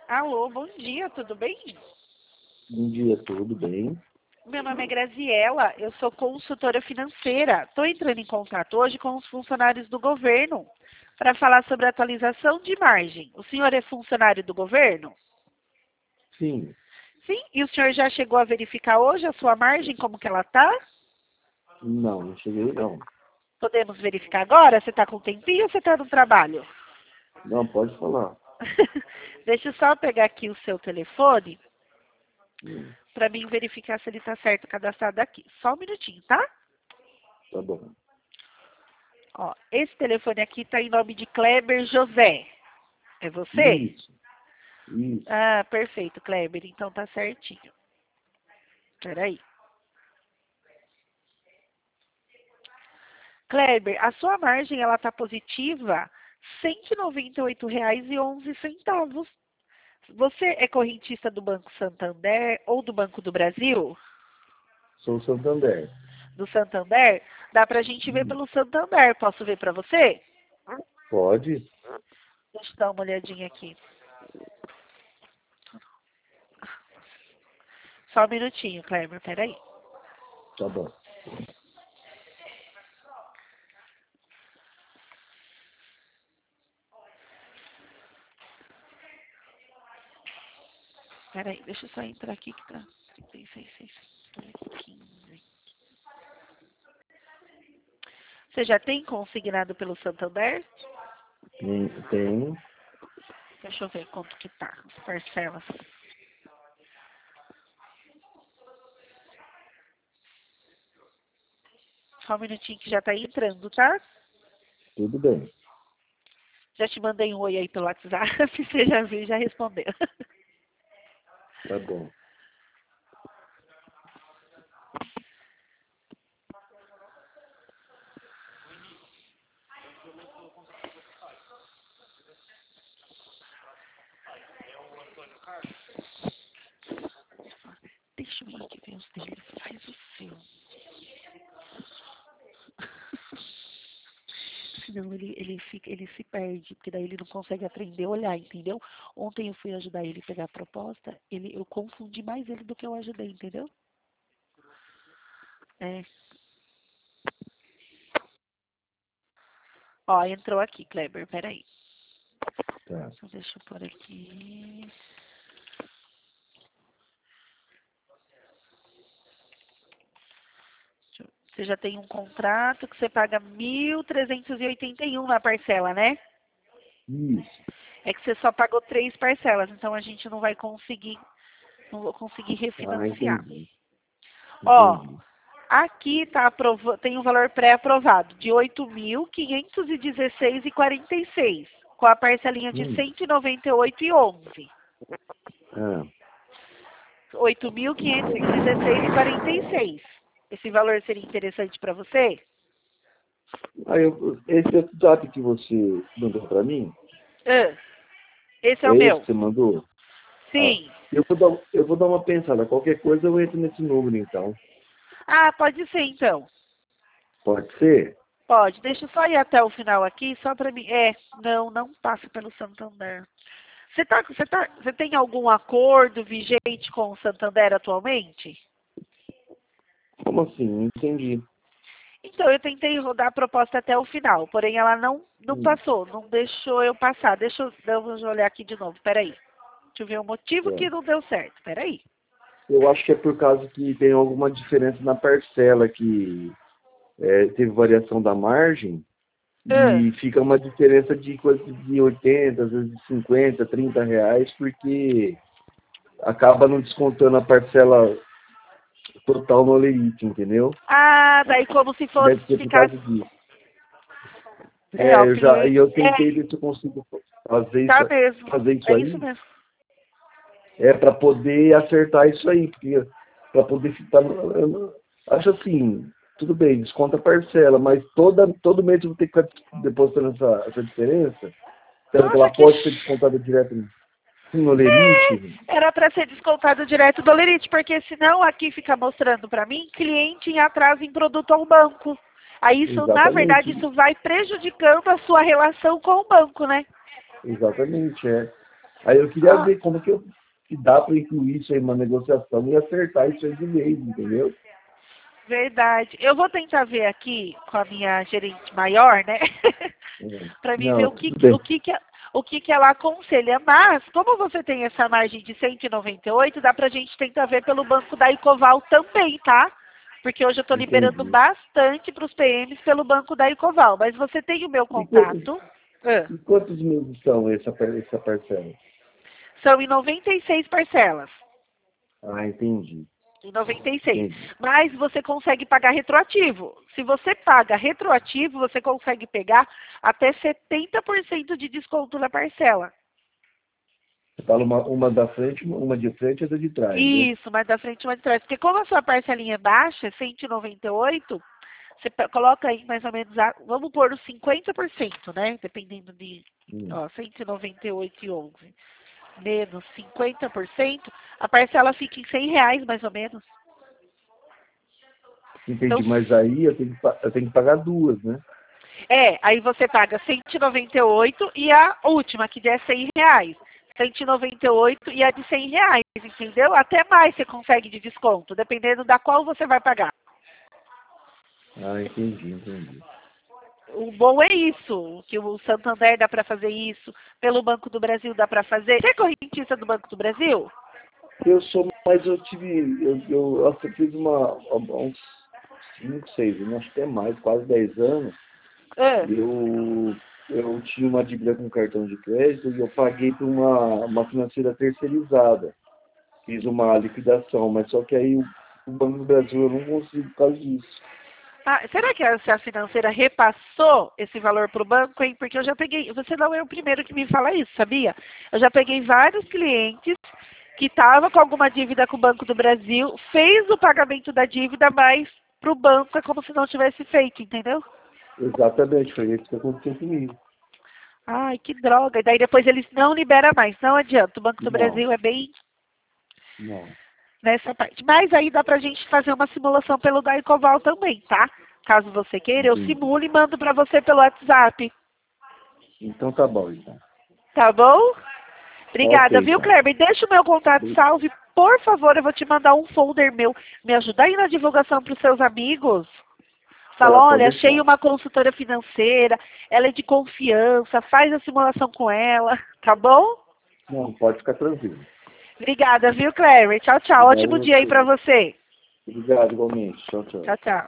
Alô, bom dia, tudo bem? Bom dia, tudo bem? Meu nome é Graziela, eu sou consultora financeira. Estou entrando em contato hoje com os funcionários do governo para falar sobre a atualização de margem. O senhor é funcionário do governo? Sim. Sim, e o senhor já chegou a verificar hoje a sua margem, como que ela está? Não cheguei não. Podemos verificar agora? Você está com tempinho ou você está no trabalho? Não, pode falar. Deixa eu só pegar aqui o seu telefone Hum, para mim verificar se ele está certo cadastrado aqui. Só um minutinho, tá? tá bom. Ó, esse telefone aqui está em nome de Kleber José. É você? Isso, isso. Ah, perfeito, Kleber. Então tá certinho. Peraí. Kleber, a sua margem ela tá positiva R$ 198,11. Você é correntista do Banco Santander ou do Banco do Brasil? Sou Santander. Do Santander? Dá pra gente ver Hum, pelo Santander. Posso ver pra você? Pode? Deixa eu dar uma olhadinha aqui. Só um minutinho, Kleber. Peraí. Tá bom. Peraí, deixa eu só entrar aqui que tá 36,615. Você já tem consignado pelo Santander? Tenho. Deixa eu ver quanto que tá as parcelas. Só um minutinho que já tá entrando, tá? Tudo bem. Já te mandei um oi aí pelo WhatsApp, você já viu e já respondeu. Tá bom. Deixa eu ir aqui ver os dele, faz o seu. Senão ele se perde, porque daí ele não consegue aprender a olhar, entendeu? Ontem eu fui ajudar ele a pegar a proposta, eu confundi mais ele do que eu ajudei, entendeu? É. Ó, entrou aqui, Kleber, peraí. Tá. Então deixa eu pôr aqui. Você já tem um contrato que você paga 1.381 na parcela, né? Isso. É que você só pagou 3 parcelas, então a gente não vou conseguir Ah, refinanciar. entendi. Ó, Entendi. aqui tem um valor pré-aprovado de 8.516,46, com a parcelinha de Hum. 198,11. Ah. 8.516,46. Esse valor seria interessante para você? Esse WhatsApp que você mandou pra mim, Ah, esse é é o esse meu. que você mandou? Ah, Sim. eu vou dar uma pensada. Qualquer coisa eu entro nesse número, então. Ah, pode ser então. Pode ser? Pode. Deixa eu só ir até o final aqui, só para mim. Não passa pelo Santander. Você tem algum acordo vigente com o Santander atualmente? Como assim? Não entendi. Então, eu tentei rodar a proposta até o final, porém ela não Hum. passou, não deixou eu passar. Vamos olhar aqui de novo, peraí. Deixa eu ver o motivo que Certo. não deu certo, peraí. Eu acho que é por causa que tem alguma diferença na parcela, que teve variação da margem Ah, e fica uma diferença de coisa de 80, às vezes de 50, R$ 30, porque acaba não descontando a parcela total no Olerite, entendeu? daí como se fosse Deve ser por ficar. causa disso. O E cliente. eu tentei ver se eu consigo Tá mesmo. fazer isso É isso aí, mesmo. para poder acertar isso aí, porque para poder ficar. Acho assim, tudo bem, desconta a parcela, mas todo mês eu vou ter que ficar depositando essa diferença, sendo que Nossa, ela que. pode ser descontada direto no Lerite. Era para ser descontado direto do Lerite, porque senão aqui fica mostrando para mim cliente em atraso em produto ao banco. Aí isso, na verdade, Exatamente, isso vai prejudicando a sua relação com o banco, né? exatamente, é. Aí eu queria Ah, ver como que dá para incluir isso aí numa negociação e acertar isso aí de vez, entendeu? verdade. Eu vou tentar ver aqui com a minha gerente maior, né? É. Para mim ver Não, tudo bem. o que que ela aconselha. Mas, como você tem essa margem de 198, dá para a gente tentar ver pelo banco da Ecoval também, tá? Porque hoje eu estou liberando Entendi. bastante para os PMs pelo banco da Ecoval. Mas você tem o meu E, qu- contato. Ah, e quantos meses são essa parcela? são em 96 parcelas. Ah, entendi. Em 96. Entendi. Mas você consegue pagar retroativo. Se você paga retroativo, você consegue pegar até 70% de desconto na parcela. Você fala uma da frente, uma de frente e outra de trás, né? Isso, mais da frente e mais de trás. Porque como a sua parcelinha é baixa, 198, você coloca aí mais ou menos, vamos pôr os 50%, né? Dependendo de, Hum. ó, 198,11 menos 50%, a parcela fica em R$ 100 mais ou menos. Então, Entendi, mas aí eu tenho que pagar duas, né? aí você paga 198 e a última, que der R$ 100. 198 e a de R$ 100, entendeu? Até mais você consegue de desconto, dependendo da qual você vai pagar. Ah, entendi. O bom é isso, que o Santander dá para fazer isso, pelo Banco do Brasil dá para fazer. Você é correntista do Banco do Brasil? Eu sou, mas eu tive, eu fiz uns 5, 6 anos, acho que é mais, quase 10 anos. Ah, Eu tinha uma dívida com cartão de crédito e eu paguei para uma financeira terceirizada. Fiz uma liquidação, mas só que aí o Banco do Brasil eu não consigo por causa disso. será que se a financeira repassou esse valor para o banco, hein? Porque eu já peguei, você não é o primeiro que me fala isso, sabia? Eu já peguei vários clientes que estavam com alguma dívida com o Banco do Brasil, fez o pagamento da dívida, mas para o banco é como se não tivesse feito, entendeu? Exatamente, foi isso que aconteceu comigo. Ai, que droga. E daí depois eles não liberam mais, não adianta. O Banco do Não, Brasil é bem não. nessa parte. Mas aí dá pra gente fazer uma simulação pelo Daicoval também, tá? Caso você queira, eu Entendi. simulo e mando pra você pelo WhatsApp. Então tá bom, então. Tá bom? Ok, Obrigada, viu, então. Kleber? Deixa o meu contato salve. Por favor, eu vou te mandar um folder meu. Me ajuda aí na divulgação pros seus amigos. Tá, Fala, pode olha, achei deixar. uma consultora financeira, ela é de confiança, faz a simulação com ela, tá bom? Não, pode ficar tranquilo. Obrigada, viu, Kleber? Tchau, tchau. Obrigado Ótimo a dia aí pra você. você. Obrigado, igualmente. Tchau, tchau. Tchau, tchau.